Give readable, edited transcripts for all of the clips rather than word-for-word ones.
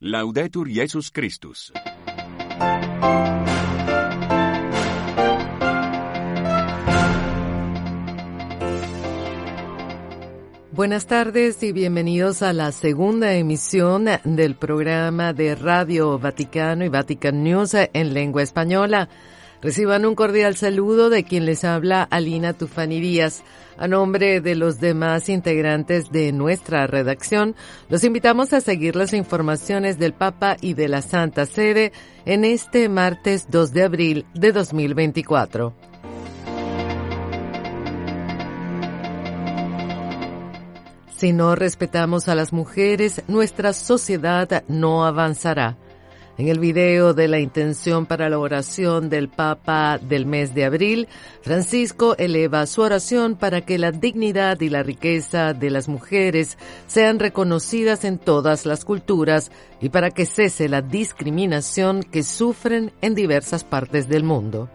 Laudetur Jesus Christus. Buenas tardes y bienvenidos a la segunda emisión del programa de Radio Vaticano y Vatican News en lengua española. Reciban un cordial saludo de quien les habla, Alina Tufani Díaz. A nombre de los demás integrantes de nuestra redacción, los invitamos a seguir las informaciones del Papa y de la Santa Sede en este martes 2 de abril de 2024. Si no respetamos a las mujeres, nuestra sociedad no avanzará. En el video de la intención para la oración del Papa del mes de abril, Francisco eleva su oración para que la dignidad y la riqueza de las mujeres sean reconocidas en todas las culturas y para que cese la discriminación que sufren en diversas partes del mundo.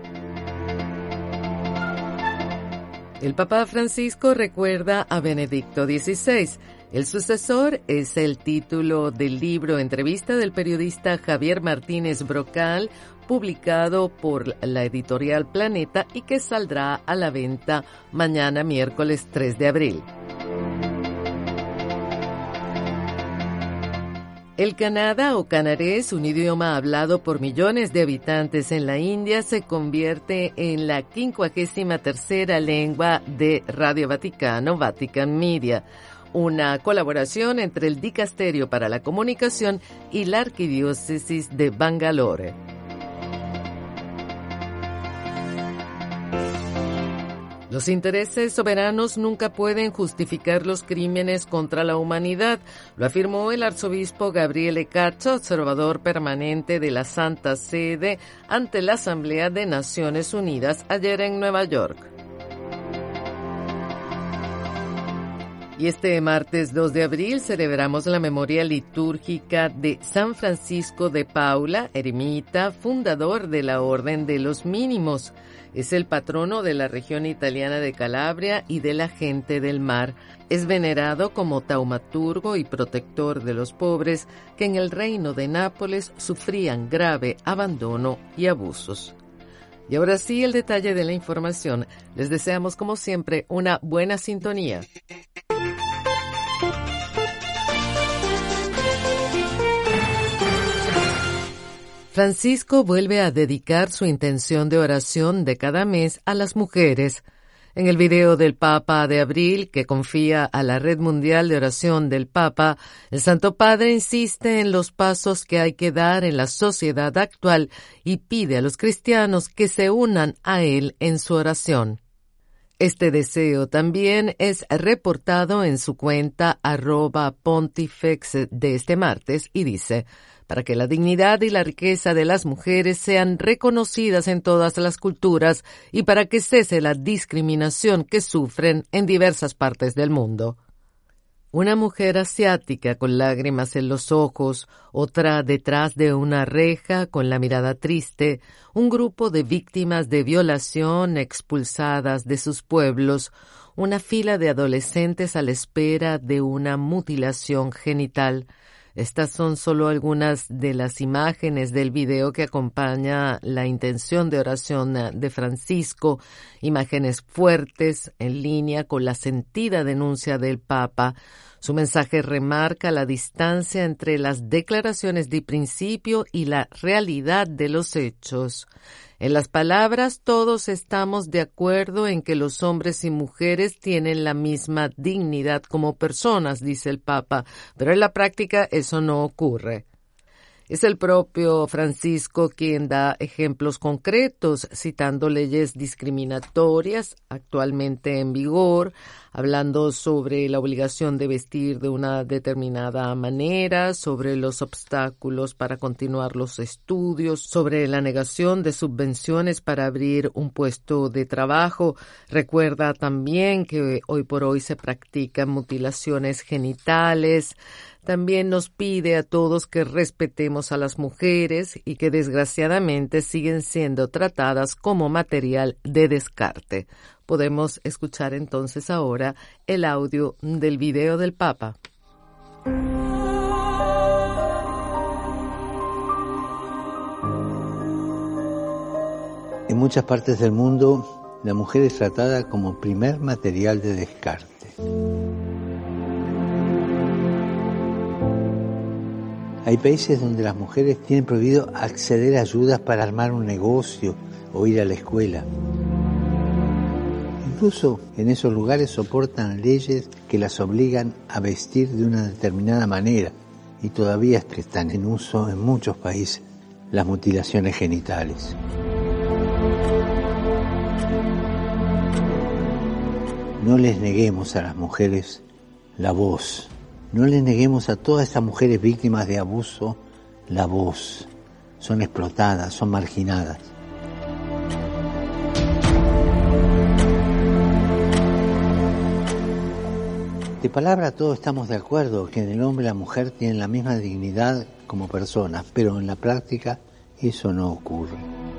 El Papa Francisco recuerda a Benedicto XVI. El sucesor es el título del libro Entrevista del periodista Javier Martínez Brocal, publicado por la editorial Planeta y que saldrá a la venta mañana miércoles 3 de abril. El Kannada o canarés, un idioma hablado por millones de habitantes en la India, se convierte en la 53ª lengua de Radio Vaticano, Vatican Media, una colaboración entre el Dicasterio para la Comunicación y la Arquidiócesis de Bangalore. Los intereses soberanos nunca pueden justificar los crímenes contra la humanidad, lo afirmó el arzobispo Gabriele Caccia, observador permanente de la Santa Sede, ante la Asamblea de Naciones Unidas ayer en Nueva York. Y este martes 2 de abril celebramos la memoria litúrgica de San Francisco de Paula, eremita, fundador de la Orden de los Mínimos. Es el patrono de la región italiana de Calabria y de la gente del mar. Es venerado como taumaturgo y protector de los pobres que en el reino de Nápoles sufrían grave abandono y abusos. Y ahora sí, el detalle de la información. Les deseamos, como siempre, una buena sintonía. Francisco vuelve a dedicar su intención de oración de cada mes a las mujeres. En el video del Papa de abril, que confía a la Red Mundial de Oración del Papa, el Santo Padre insiste en los pasos que hay que dar en la sociedad actual y pide a los cristianos que se unan a él en su oración. Este deseo también es reportado en su cuenta @pontifex de este martes y dice: para que la dignidad y la riqueza de las mujeres sean reconocidas en todas las culturas y para que cese la discriminación que sufren en diversas partes del mundo. Una mujer asiática con lágrimas en los ojos, otra detrás de una reja con la mirada triste, un grupo de víctimas de violación expulsadas de sus pueblos, una fila de adolescentes a la espera de una mutilación genital. Estas son solo algunas de las imágenes del video que acompaña la intención de oración de Francisco, imágenes fuertes en línea con la sentida denuncia del Papa. Su mensaje remarca la distancia entre las declaraciones de principio y la realidad de los hechos. En las palabras todos estamos de acuerdo en que los hombres y mujeres tienen la misma dignidad como personas, dice el Papa, pero en la práctica eso no ocurre. Es el propio Francisco quien da ejemplos concretos, citando leyes discriminatorias actualmente en vigor, hablando sobre la obligación de vestir de una determinada manera, sobre los obstáculos para continuar los estudios, sobre la negación de subvenciones para abrir un puesto de trabajo. Recuerda también que hoy por hoy se practican mutilaciones genitales. También nos pide a todos que respetemos a las mujeres y que desgraciadamente siguen siendo tratadas como material de descarte. Podemos escuchar entonces ahora el audio del video del Papa. muchas partes del mundo, la mujer es tratada como primer material de descarte. Hay países donde las mujeres tienen prohibido acceder a ayudas para armar un negocio o ir a la escuela. Incluso en esos lugares soportan leyes que las obligan a vestir de una determinada manera y todavía están en uso en muchos países las mutilaciones genitales. No les neguemos a las mujeres la voz. No les neguemos a todas estas mujeres víctimas de abuso la voz. Son explotadas, son marginadas. De palabra todos estamos de acuerdo que en el hombre y la mujer tienen la misma dignidad como personas, pero en la práctica eso no ocurre.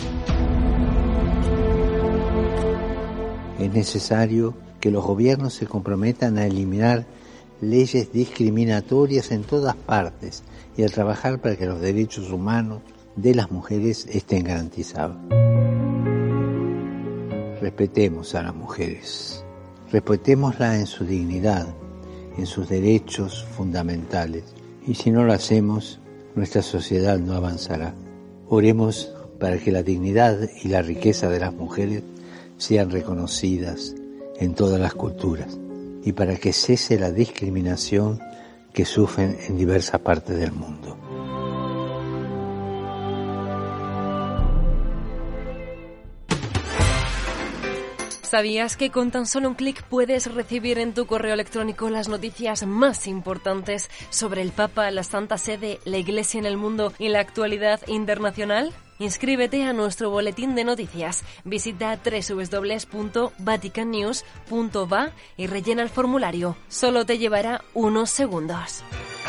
Es necesario que los gobiernos se comprometan a eliminar leyes discriminatorias en todas partes y a trabajar para que los derechos humanos de las mujeres estén garantizados. Respetemos a las mujeres, respetémoslas en su dignidad, en sus derechos fundamentales, y si no lo hacemos, nuestra sociedad no avanzará. Oremos para que la dignidad y la riqueza de las mujeres sean reconocidas en todas las culturas y para que cese la discriminación que sufren en diversas partes del mundo. ¿Sabías que con tan solo un clic puedes recibir en tu correo electrónico las noticias más importantes sobre el Papa, la Santa Sede, la Iglesia en el mundo y la actualidad internacional? Inscríbete a nuestro boletín de noticias. Visita www.vaticannews.va y rellena el formulario. Solo te llevará unos segundos.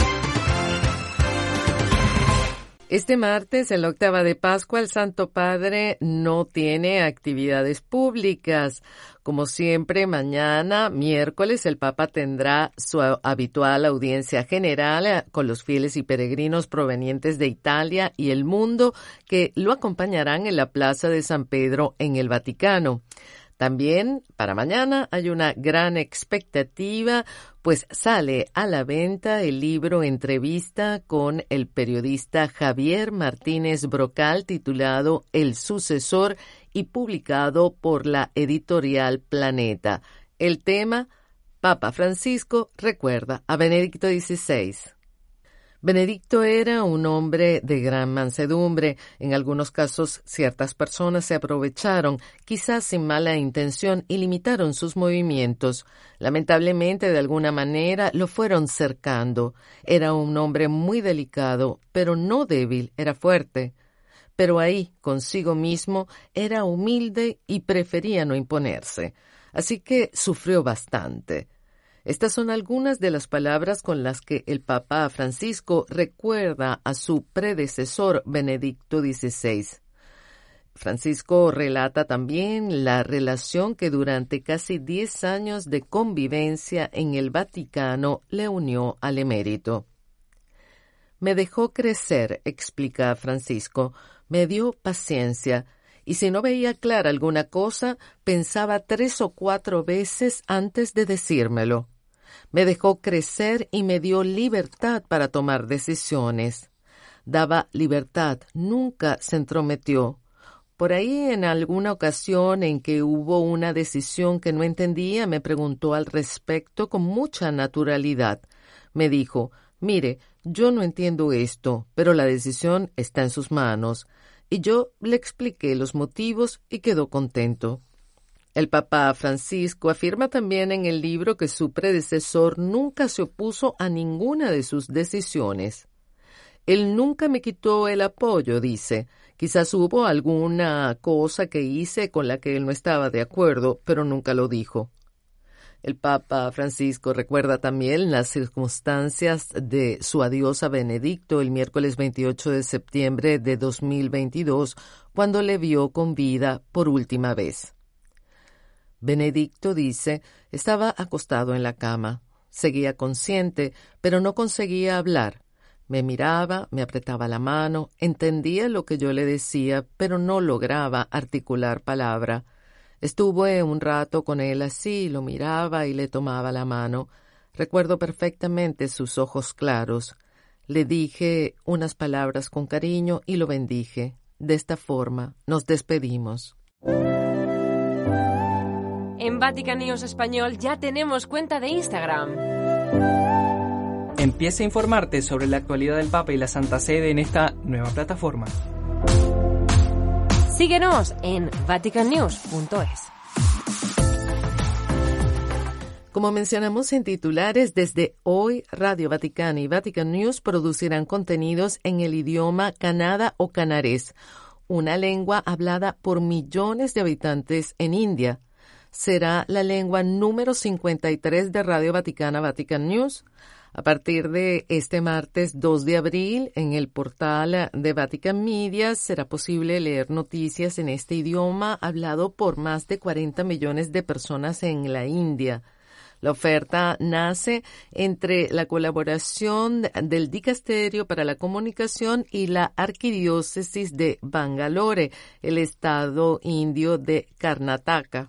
Este martes, en la octava de Pascua, el Santo Padre no tiene actividades públicas. Como siempre, mañana, miércoles, el Papa tendrá su habitual audiencia general con los fieles y peregrinos provenientes de Italia y el mundo que lo acompañarán en la Plaza de San Pedro en el Vaticano. También para mañana hay una gran expectativa, pues sale a la venta el libro Entrevista con el periodista Javier Martínez Brocal, titulado El Sucesor y publicado por la editorial Planeta. El tema, Papa Francisco recuerda a Benedicto XVI. Benedicto era un hombre de gran mansedumbre. En algunos casos, ciertas personas se aprovecharon, quizás sin mala intención, y limitaron sus movimientos. Lamentablemente, de alguna manera, lo fueron cercando. Era un hombre muy delicado, pero no débil, era fuerte. Pero ahí, consigo mismo, era humilde y prefería no imponerse. Así que sufrió bastante. Estas son algunas de las palabras con las que el Papa Francisco recuerda a su predecesor Benedicto XVI. Francisco relata también la relación que durante casi 10 años de convivencia en el Vaticano le unió al emérito. Me dejó crecer, explica Francisco, me dio paciencia, y si no veía clara alguna cosa, pensaba 3 o 4 veces antes de decírmelo. Me dejó crecer y me dio libertad para tomar decisiones. Daba libertad, nunca se entrometió. Por ahí, en alguna ocasión en que hubo una decisión que no entendía, me preguntó al respecto con mucha naturalidad. Me dijo, mire, yo no entiendo esto, pero la decisión está en sus manos. Y yo le expliqué los motivos y quedó contento. El Papa Francisco afirma también en el libro que su predecesor nunca se opuso a ninguna de sus decisiones. Él nunca me quitó el apoyo, dice. Quizás hubo alguna cosa que hice con la que él no estaba de acuerdo, pero nunca lo dijo. El Papa Francisco recuerda también las circunstancias de su adiós a Benedicto el miércoles 28 de septiembre de 2022, cuando le vio con vida por última vez. Benedicto, dice, estaba acostado en la cama. Seguía consciente, pero no conseguía hablar. Me miraba, me apretaba la mano, entendía lo que yo le decía, pero no lograba articular palabra. Estuve un rato con él así, lo miraba y le tomaba la mano. Recuerdo perfectamente sus ojos claros. Le dije unas palabras con cariño y lo bendije. De esta forma nos despedimos. En Vatican News Español ya tenemos cuenta de Instagram. Empieza a informarte sobre la actualidad del Papa y la Santa Sede en esta nueva plataforma. Síguenos en vaticannews.es. Como mencionamos en titulares, desde hoy Radio Vaticana y Vatican News producirán contenidos en el idioma kannada o canarés, una lengua hablada por millones de habitantes en India. Será la lengua número 53 de Radio Vaticana Vatican News. A partir de este martes 2 de abril, en el portal de Vatican Media será posible leer noticias en este idioma hablado por más de 40 millones de personas en la India. La oferta nace entre la colaboración del Dicasterio para la Comunicación y la Arquidiócesis de Bangalore, el estado indio de Karnataka.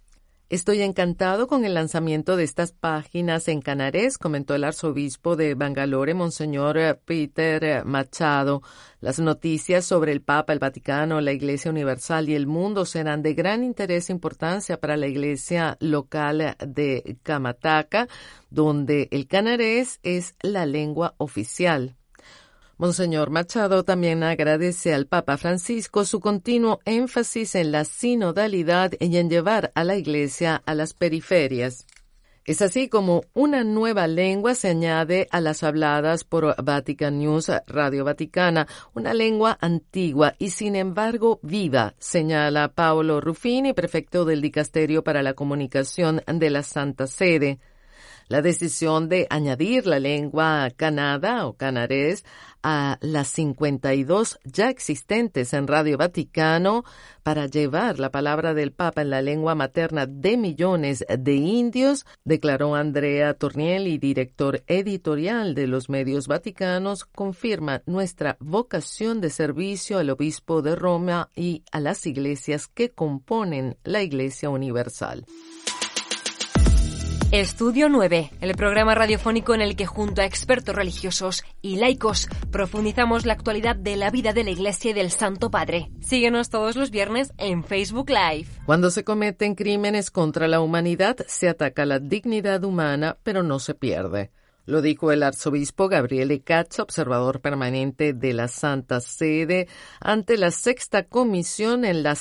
Estoy encantado con el lanzamiento de estas páginas en canarés, comentó el arzobispo de Bangalore, Monseñor Peter Machado. Las noticias sobre el Papa, el Vaticano, la Iglesia Universal y el mundo serán de gran interés e importancia para la Iglesia local de Karnataka, donde el canarés es la lengua oficial. Monseñor Machado también agradece al Papa Francisco su continuo énfasis en la sinodalidad y en llevar a la Iglesia a las periferias. Es así como una nueva lengua se añade a las habladas por Vatican News Radio Vaticana, una lengua antigua y sin embargo viva, señala Paolo Ruffini, prefecto del Dicasterio para la Comunicación de la Santa Sede. La decisión de añadir la lengua kannada o canarés a las 52 ya existentes en Radio Vaticano para llevar la palabra del Papa en la lengua materna de millones de indios, declaró Andrea Tornielli, director editorial de los medios vaticanos, confirma nuestra vocación de servicio al Obispo de Roma y a las iglesias que componen la Iglesia Universal. Estudio 9, el programa radiofónico en el que junto a expertos religiosos y laicos profundizamos la actualidad de la vida de la Iglesia y del Santo Padre. Síguenos todos los viernes en Facebook Live. Cuando se cometen crímenes contra la humanidad, se ataca la dignidad humana, pero no se pierde. Lo dijo el arzobispo Gabriele Caccia, observador permanente de la Santa Sede, ante la sexta comisión en la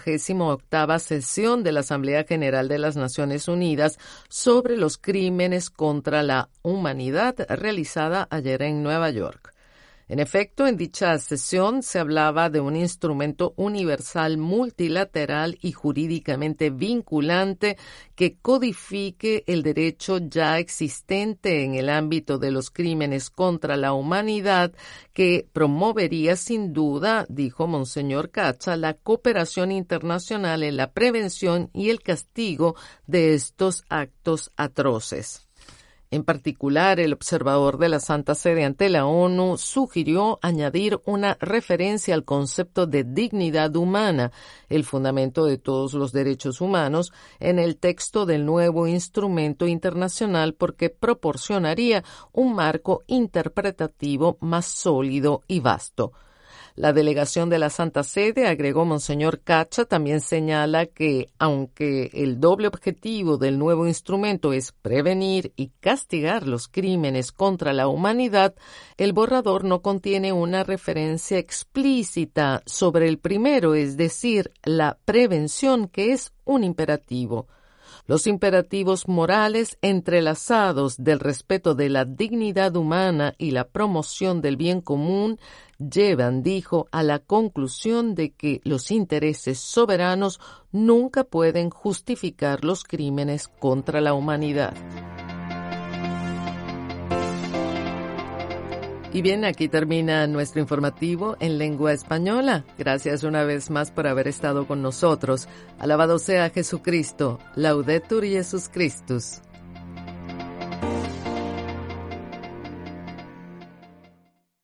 78ª sesión de la Asamblea General de las Naciones Unidas sobre los crímenes contra la humanidad, realizada ayer en Nueva York. En efecto, en dicha sesión se hablaba de un instrumento universal multilateral y jurídicamente vinculante que codifique el derecho ya existente en el ámbito de los crímenes contra la humanidad, que promovería sin duda, dijo Monseñor Caccia, la cooperación internacional en la prevención y el castigo de estos actos atroces. En particular, el observador de la Santa Sede ante la ONU sugirió añadir una referencia al concepto de dignidad humana, el fundamento de todos los derechos humanos, en el texto del nuevo instrumento internacional porque proporcionaría un marco interpretativo más sólido y vasto. La delegación de la Santa Sede, agregó Monseñor Caccia, también señala que, aunque el doble objetivo del nuevo instrumento es prevenir y castigar los crímenes contra la humanidad, el borrador no contiene una referencia explícita sobre el primero, es decir, la prevención, que es un imperativo. Los imperativos morales entrelazados del respeto de la dignidad humana y la promoción del bien común llevan, dijo, a la conclusión de que los intereses soberanos nunca pueden justificar los crímenes contra la humanidad. Y bien, aquí termina nuestro informativo en lengua española. Gracias una vez más por haber estado con nosotros. Alabado sea Jesucristo. Laudetur Jesus Christus.